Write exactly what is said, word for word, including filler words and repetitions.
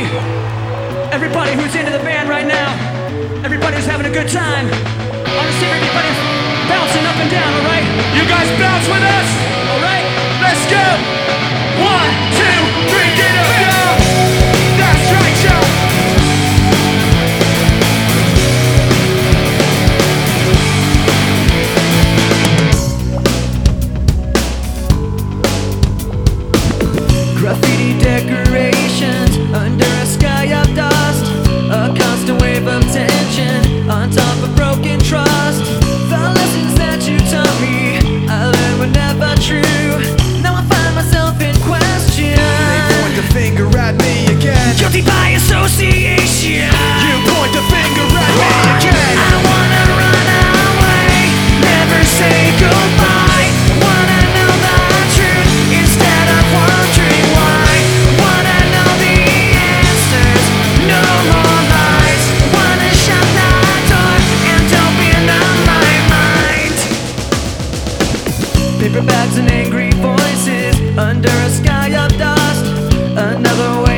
Everybody who's into the band right now, everybody who's having a good time, I want to see everybody bouncing up and down, alright? You guys bounce with us? Alright? Let's go! One, two, three, get up, down! That's right, y'all! Graffiti decorations under a sky of dust, a constant wave of tension on top of broken trust. The lessons that you taught me, I learned were never true. Now I find myself in question. They point the finger at me again. Guilty by association. You point the finger at me again. I wanna run away, never say goodbye. Wanna know the truth instead of wondering why. Wanna know the answers, no more lies. Wanna shut the door and open up my mind. Paper bags and angry voices under a sky of dust. Another way